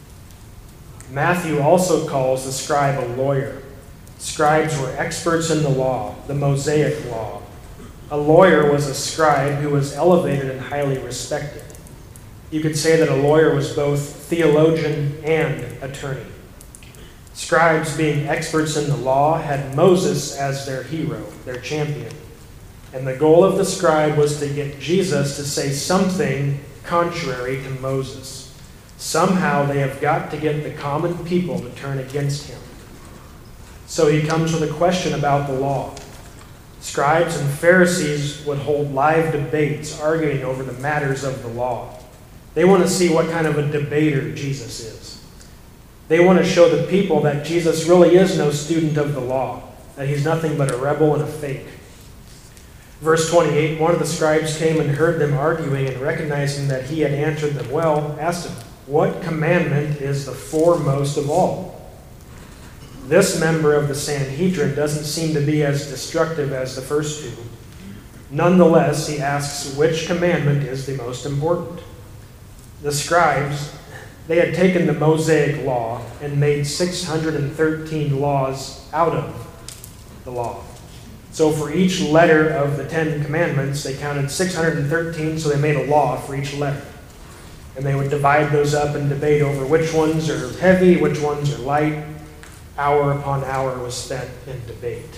Matthew also calls the scribe a lawyer. Scribes were experts in the law, the Mosaic law. A lawyer was a scribe who was elevated and highly respected. You could say that a lawyer was both theologian and attorney. Scribes, being experts in the law, had Moses as their hero, their champion. And the goal of the scribe was to get Jesus to say something contrary to Moses. Somehow they have got to get the common people to turn against him. So he comes with a question about the law. Scribes and Pharisees would hold live debates arguing over the matters of the law. They want to see what kind of a debater Jesus is. They want to show the people that Jesus really is no student of the law, that he's nothing but a rebel and a fake. Verse twenty-eight, one of the scribes came and heard them arguing, and recognizing that he had answered them well, asked him, what commandment is the foremost of all? This member of the Sanhedrin doesn't seem to be as destructive as the first two. Nonetheless, he asks which commandment is the most important. The scribes, they had taken the Mosaic law and made six hundred thirteen laws out of the law. So for each letter of the Ten Commandments, they counted six hundred thirteen, so they made a law for each letter. And they would divide those up and debate over which ones are heavy, which ones are light. Hour upon hour was spent in debate.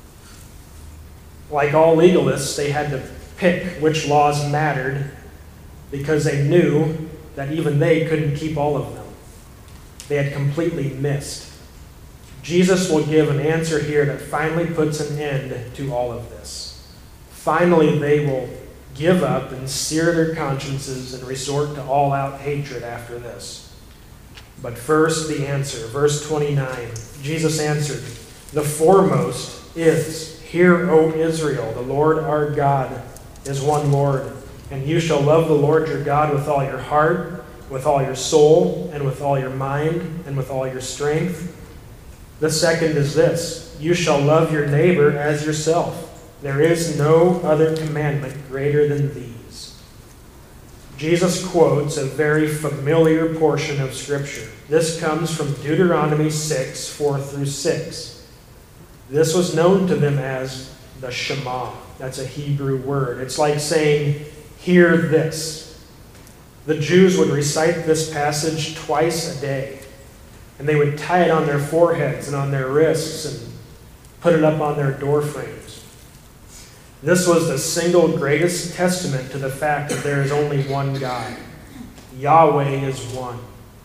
Like all legalists, they had to pick which laws mattered because they knew that even they couldn't keep all of them. They had completely missed. Jesus will give an answer here that finally puts an end to all of this. Finally, they will give up and sear their consciences and resort to all-out hatred after this. But first, the answer. Verse twenty-nine, Jesus answered, the foremost is, hear, O Israel, the Lord our God is one Lord. And you shall love the Lord your God with all your heart, with all your soul, and with all your mind, and with all your strength. The second is this, you shall love your neighbor as yourself. There is no other commandment greater than these. Jesus quotes a very familiar portion of Scripture. This comes from Deuteronomy six, four through six. This was known to them as the Shema. That's a Hebrew word. It's like saying, hear this. The Jews would recite this passage twice a day, and they would tie it on their foreheads and on their wrists and put it up on their door frames. This was the single greatest testament to the fact that there is only one God. Yahweh is one.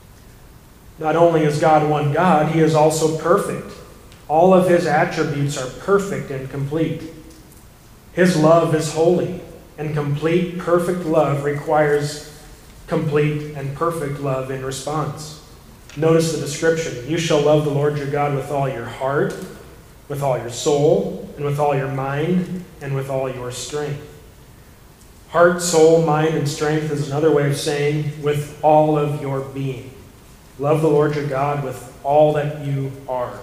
Not only is God one God, he is also perfect. All of his attributes are perfect and complete. His love is holy. And complete, perfect love requires complete and perfect love in response. Notice the description. You shall love the Lord your God with all your heart, with all your soul, and with all your mind, and with all your strength. Heart, soul, mind, and strength is another way of saying with all of your being. Love the Lord your God with all that you are.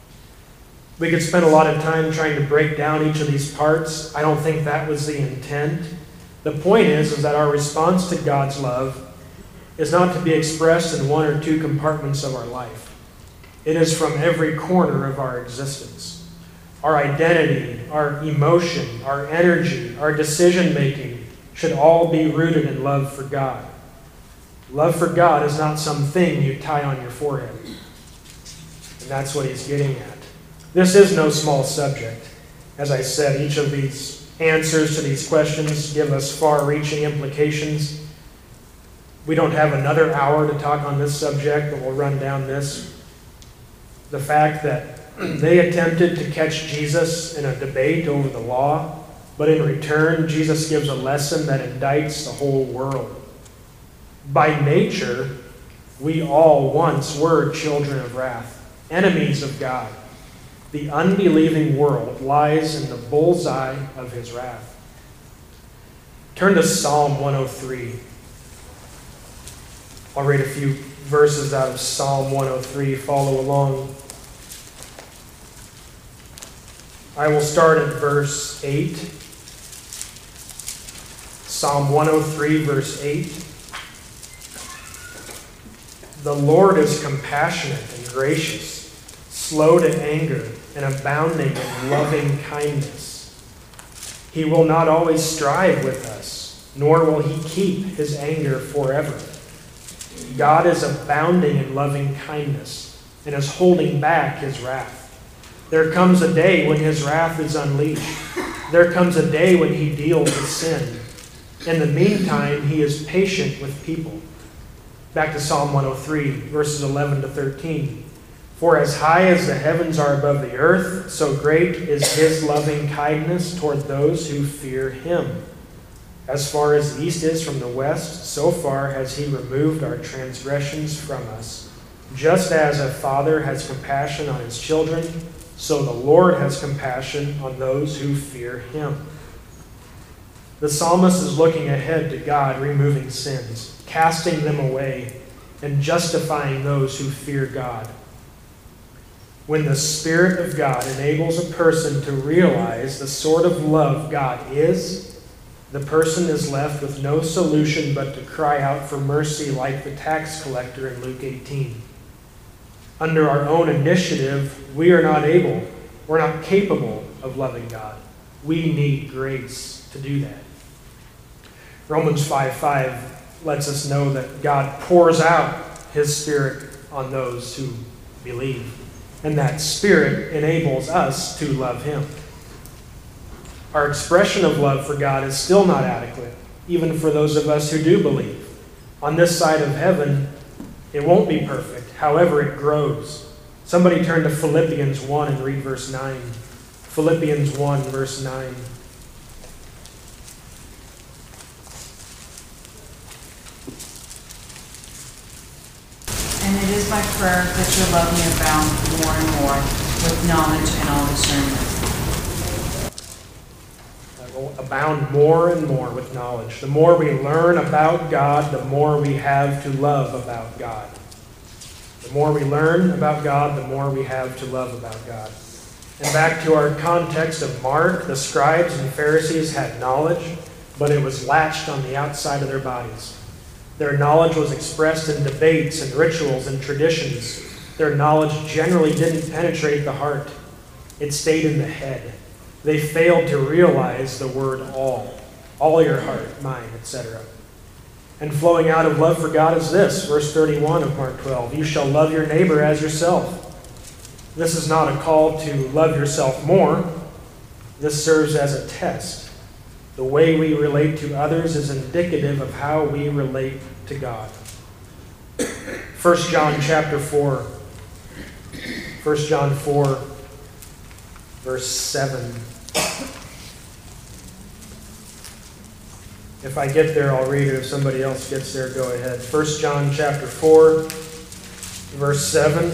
We could spend a lot of time trying to break down each of these parts. I don't think that was the intent. The point is, is that our response to God's love is not to be expressed in one or two compartments of our life. It is from every corner of our existence. Our identity, our emotion, our energy, our decision-making, should all be rooted in love for God. Love for God is not some thing you tie on your forehead. And that's what he's getting at. This is no small subject. As I said, each of these answers to these questions give us far-reaching implications. We don't have another hour to talk on this subject, but we'll run down this. The fact that they attempted to catch Jesus in a debate over the law, but in return, Jesus gives a lesson that indicts the whole world. By nature, we all once were children of wrath, enemies of God. The unbelieving world lies in the bullseye of his wrath. Turn to Psalm one oh three. I'll read a few verses out of Psalm one oh three. Follow along. I will start at verse eight. Psalm one oh three, verse eight. The Lord is compassionate and gracious, slow to anger, and abounding in loving kindness. He will not always strive with us, nor will he keep his anger forever. God is abounding in loving kindness and is holding back his wrath. There comes a day when his wrath is unleashed. There comes a day when he deals with sin. In the meantime, he is patient with people. Back to Psalm one oh three, verses eleven to thirteen. For as high as the heavens are above the earth, so great is his loving kindness toward those who fear him. As far as the east is from the west, so far has he removed our transgressions from us. Just as a father has compassion on his children, so the Lord has compassion on those who fear him. The psalmist is looking ahead to God removing sins, casting them away, and justifying those who fear God. When the Spirit of God enables a person to realize the sort of love God is, the person is left with no solution but to cry out for mercy like the tax collector in Luke eighteen. Under our own initiative, we are not able, we're not capable of loving God. We need grace to do that. Romans five five lets us know that God pours out his Spirit on those who believe. And that Spirit enables us to love him. Our expression of love for God is still not adequate, even for those of us who do believe. On this side of heaven, it won't be perfect. However, it grows. Somebody turn to Philippians one and read verse nine. Philippians one, verse nine. And it is my prayer that your love may abound more and more with knowledge and all discernment. That will abound more and more with knowledge. The more we learn about God, the more we have to love about God. The more we learn about God, the more we have to love about God. And back to our context of Mark, the scribes and Pharisees had knowledge, but it was latched on the outside of their bodies. Their knowledge was expressed in debates and rituals and traditions. Their knowledge generally didn't penetrate the heart. It stayed in the head. They failed to realize the word all. All your heart, mind, et cetera. And flowing out of love for God is this, verse thirty-one of Mark twelve. You shall love your neighbor as yourself. This is not a call to love yourself more. This serves as a test. The way we relate to others is indicative of how we relate to God. First John chapter four. First John four, verse seven. If I get there, I'll read it. If somebody else gets there, go ahead. First John chapter four, verse seven.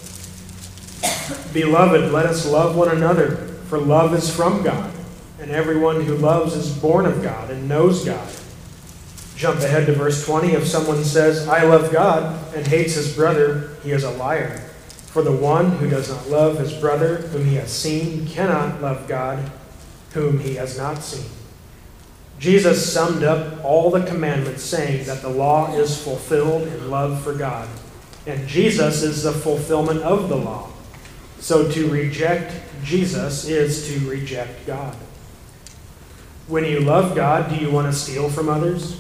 Beloved, let us love one another, for love is from God. And everyone who loves is born of God and knows God. Jump ahead to verse twenty. If someone says, I love God, and hates his brother, he is a liar. For the one who does not love his brother whom he has seen cannot love God whom he has not seen. Jesus summed up all the commandments, saying that the law is fulfilled in love for God. And Jesus is the fulfillment of the law. So to reject Jesus is to reject God. When you love God, do you want to steal from others?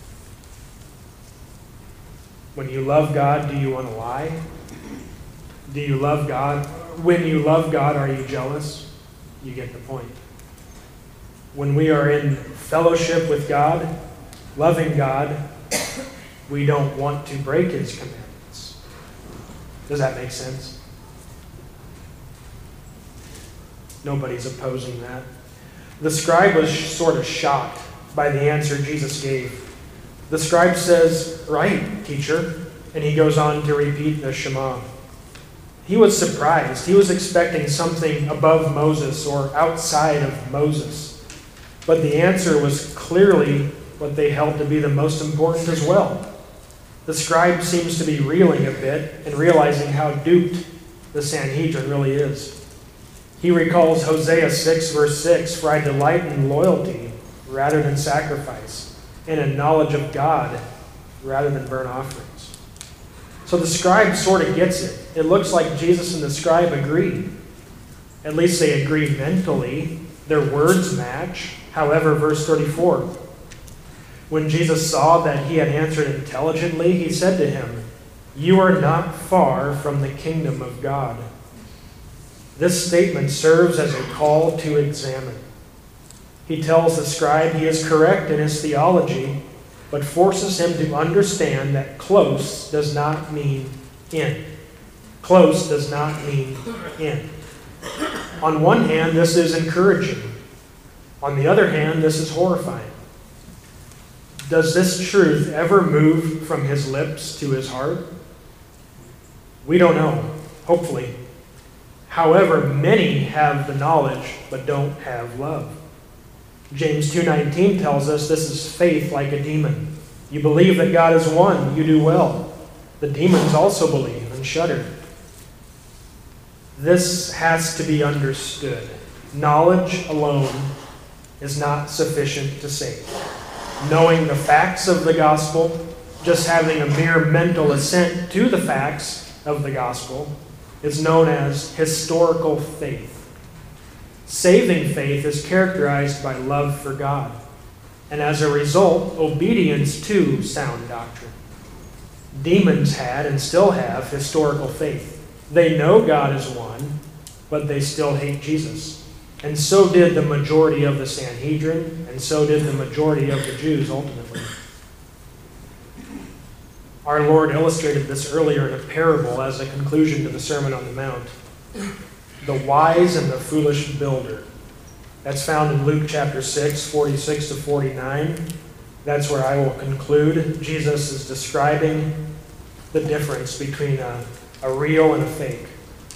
When you love God, do you want to lie? Do you love God? When you love God, are you jealous? You get the point. When we are in fellowship with God, loving God, we don't want to break His commandments. Does that make sense? Nobody's opposing that. The scribe was sort of shocked by the answer Jesus gave. The scribe says, "Right, teacher," and he goes on to repeat the Shema. He was surprised. He was expecting something above Moses or outside of Moses. But the answer was clearly what they held to be the most important as well. The scribe seems to be reeling a bit and realizing how duped the Sanhedrin really is. He recalls Hosea six, verse six, "For I delight in loyalty rather than sacrifice, and in knowledge of God rather than burnt offerings." So the scribe sort of gets it. It looks like Jesus and the scribe agree. At least they agree mentally. Their words match. However, verse thirty-four, when Jesus saw that he had answered intelligently, he said to him, "You are not far from the kingdom of God." This statement serves as a call to examine. He tells the scribe he is correct in his theology, but forces him to understand that close does not mean in. Close does not mean in. On one hand, this is encouraging. On the other hand, this is horrifying. Does this truth ever move from his lips to his heart? We don't know, hopefully. However, many have the knowledge but don't have love. James two nineteen tells us this is faith like a demon. You believe that God is one, you do well. The demons also believe and shudder. This has to be understood. Knowledge alone is not sufficient to save. Knowing the facts of the gospel, just having a mere mental assent to the facts of the gospel, is known as historical faith. Saving faith is characterized by love for God, and as a result, obedience to sound doctrine. Demons had and still have historical faith. They know God is one, but they still hate Jesus. And so did the majority of the Sanhedrin, and so did the majority of the Jews ultimately. Our Lord illustrated this earlier in a parable as a conclusion to the Sermon on the Mount. The wise and the foolish builder. That's found in Luke chapter six, forty-six to forty-nine. That's where I will conclude. Jesus is describing the difference between a, a real and a fake.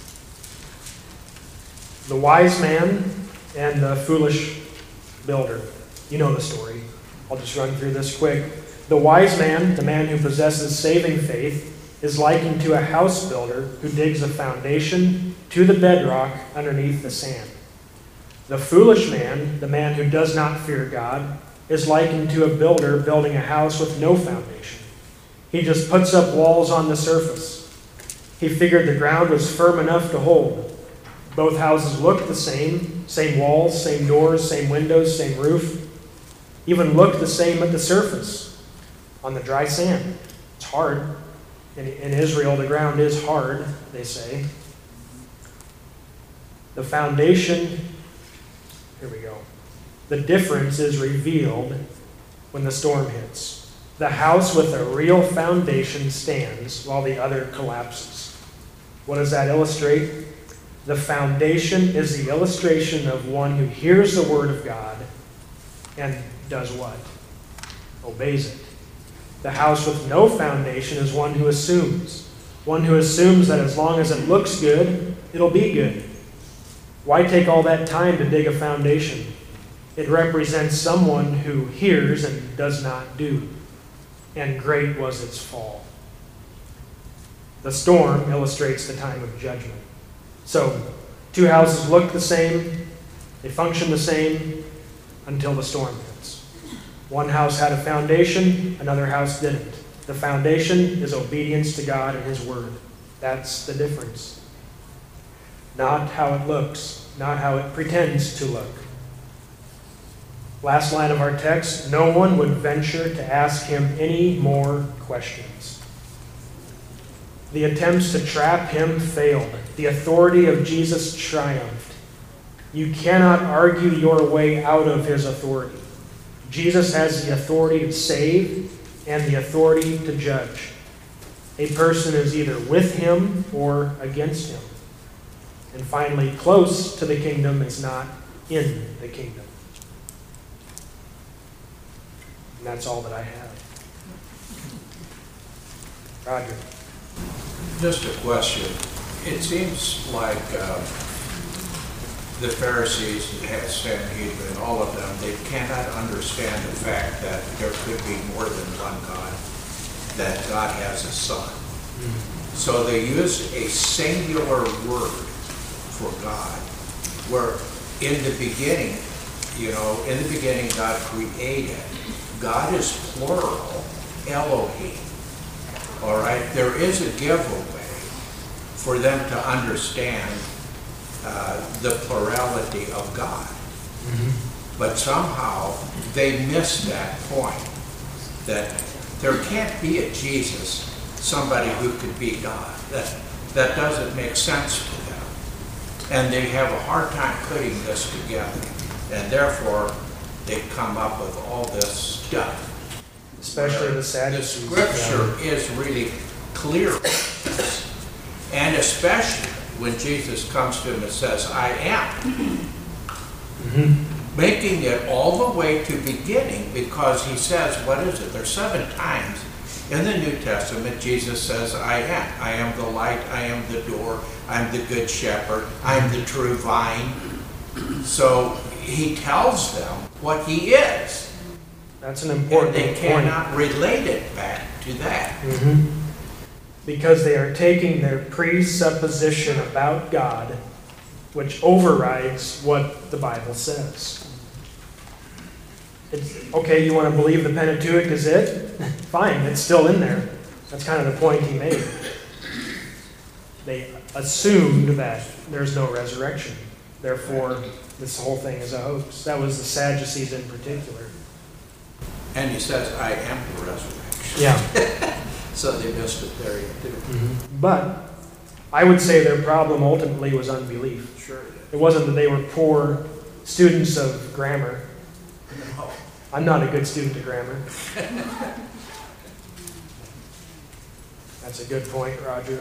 The wise man and the foolish builder. You know the story. I'll just run through this quick. The wise man, the man who possesses saving faith, is likened to a house builder who digs a foundation to the bedrock underneath the sand. The foolish man, the man who does not fear God, is likened to a builder building a house with no foundation. He just puts up walls on the surface. He figured the ground was firm enough to hold. Both houses looked the same, same walls, same doors, same windows, same roof. Even looked the same at the surface, on the dry sand. It's hard. In, in Israel, the ground is hard, they say. The foundation, here we go. The difference is revealed when the storm hits. The house with a real foundation stands while the other collapses. What does that illustrate? The foundation is the illustration of one who hears the word of God and does what? Obeys it. The house with no foundation is one who assumes. One who assumes that as long as it looks good, it'll be good. Why take all that time to dig a foundation? It represents someone who hears and does not do. And great was its fall. The storm illustrates the time of judgment. So, two houses look the same, they function the same until the storm hits. One house had a foundation, another house didn't. The foundation is obedience to God and His Word. That's the difference. Not how it looks, not how it pretends to look. Last line of our text, no one would venture to ask him any more questions. The attempts to trap him failed. The authority of Jesus triumphed. You cannot argue your way out of his authority. Jesus has the authority to save and the authority to judge. A person is either with him or against him. And finally, close to the kingdom is not in the kingdom. And that's all that I have. Roger. Just a question. It seems like uh, the Pharisees and Sanhedrin, all of them, they cannot understand the fact that there could be more than one God, that God has a son. Mm-hmm. So they use a singular word for God, where in the beginning, you know, in the beginning God created. God is plural, Elohim. All right? There is a giveaway for them to understand uh, the plurality of God. Mm-hmm. But somehow they miss that point, that there can't be a Jesus, somebody who could be God. That, that doesn't make sense to them. And they have a hard time putting this together. And therefore, they come up with all this stuff. Especially the The Sadducees. scripture is really clear. And especially when Jesus comes to him and says, I am. Mm-hmm. Making it all the way to beginning, because he says, what is it? There's seven times in the New Testament Jesus says, I am. I am the light, I am the door, I am the good shepherd, I am the true vine. So he tells them what he is. That's an important and they point. cannot relate it back to that. Mm-hmm. Because they are taking their presupposition about God, which overrides what the Bible says. It's, okay, you want to believe the Pentateuch is it? Fine, it's still in there. That's kind of the point he made. They assumed that there's no resurrection. Therefore, this whole thing is a hoax. That was the Sadducees in particular. And he says, I am the resurrection. Yeah. So they missed it there too. Mm-hmm. But I would say their problem ultimately was unbelief. Sure. It wasn't that they were poor students of grammar. No. I'm not a good student of grammar. That's a good point, Roger.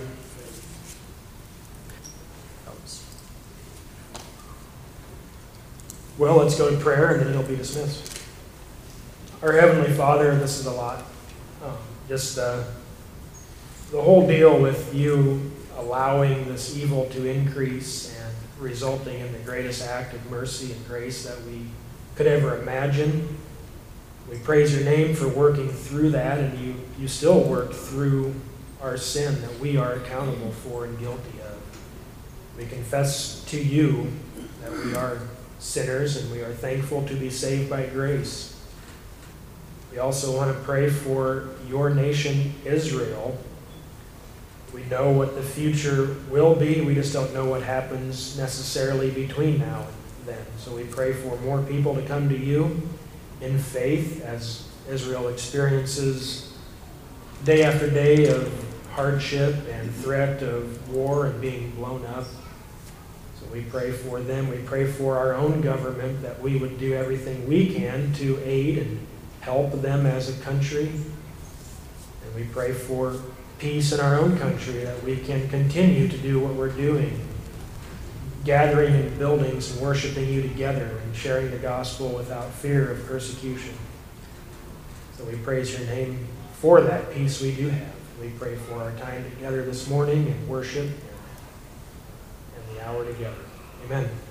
Well, let's go to prayer and then it'll be dismissed. Our Heavenly Father, this is a lot. Um, just uh, the whole deal with you allowing this evil to increase and resulting in the greatest act of mercy and grace that we could ever imagine. We praise your name for working through that, and you, you still work through our sin that we are accountable for and guilty of. We confess to you that we are sinners and we are thankful to be saved by grace. We also want to pray for your nation, Israel. We know what the future will be. We just don't know what happens necessarily between now and then. So we pray for more people to come to you in faith as Israel experiences day after day of hardship and threat of war and being blown up. So we pray for them. We pray for our own government that we would do everything we can to aid and help them as a country. And we pray for peace in our own country, that we can continue to do what we're doing, gathering in buildings and worshiping you together and sharing the gospel without fear of persecution. So we praise your name for that peace we do have. We pray for our time together this morning in worship and the hour together. Amen.